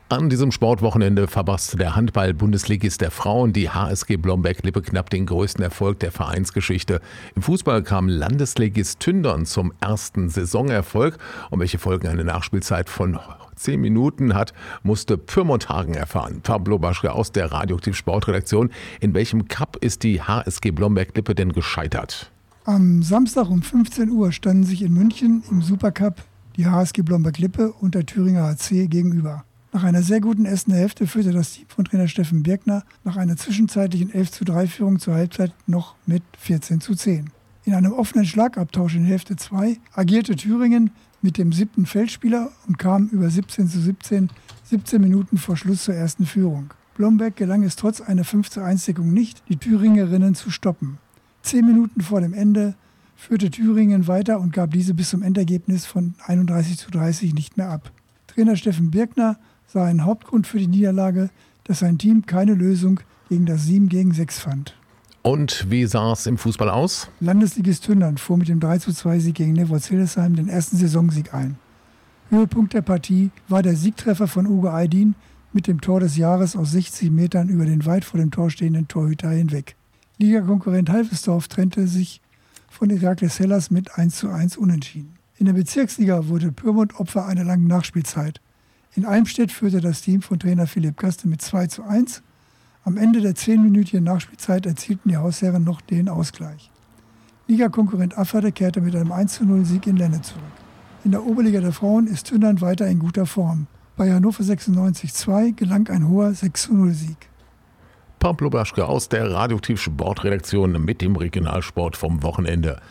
An diesem Sportwochenende verpasste der Handball-Bundesligist der Frauen, die HSG Blomberg-Lippe, knapp den größten Erfolg der Vereinsgeschichte. Im Fußball kam Landesligist Tündern zum ersten Saisonerfolg. Und welche Folgen eine Nachspielzeit von 10 Minuten hat, musste Pyrmont Hagen erfahren. Pablo Baschke aus der Radioaktiv Sportredaktion. In welchem Cup ist die HSG Blomberg-Lippe denn gescheitert? Am Samstag um 15 Uhr standen sich in München im Supercup die HSG Blomberg-Lippe und der Thüringer HC gegenüber. Nach einer sehr guten ersten Hälfte führte das Team von Trainer Steffen Birkner nach einer zwischenzeitlichen 11:3-Führung zur Halbzeit noch mit 14:10. In einem offenen Schlagabtausch in Hälfte 2 agierte Thüringen mit dem 7. Feldspieler und kam über 17:17, 17 Minuten vor Schluss zur ersten Führung. Blomberg gelang es trotz einer 5:1-Deckung nicht, die Thüringerinnen zu stoppen. 10 Minuten vor dem Ende führte Thüringen weiter und gab diese bis zum Endergebnis von 31:30 nicht mehr ab. Trainer Steffen Birkner sah einen Hauptgrund für die Niederlage, dass sein Team keine Lösung gegen das 7:6 fand. Und wie sah es im Fußball aus? Landesligist Tündern fuhr mit dem 3:2-Sieg gegen Nevruz-Hildesheim den ersten Saisonsieg ein. Höhepunkt der Partie war der Siegtreffer von Ugo Aydin mit dem Tor des Jahres aus 60 Metern über den weit vor dem Tor stehenden Torhüter hinweg. Ligakonkurrent Halvesdorf trennte sich von Herakles Hellas mit 1:1 unentschieden. In der Bezirksliga wurde Pyrmont Opfer einer langen Nachspielzeit. In Eibenstedt führte das Team von Trainer Philipp Kaste mit 2:1. Am Ende der 10-minütigen Nachspielzeit erzielten die Hausherren noch den Ausgleich. Ligakonkurrent Afferde kehrte mit einem 1:0-Sieg in Lenne zurück. In der Oberliga der Frauen ist Tündern weiter in guter Form. Bei Hannover 96-2 gelang ein hoher 6:0-Sieg. Pablo Baschke aus der Radioaktiv Sportredaktion mit dem Regionalsport vom Wochenende.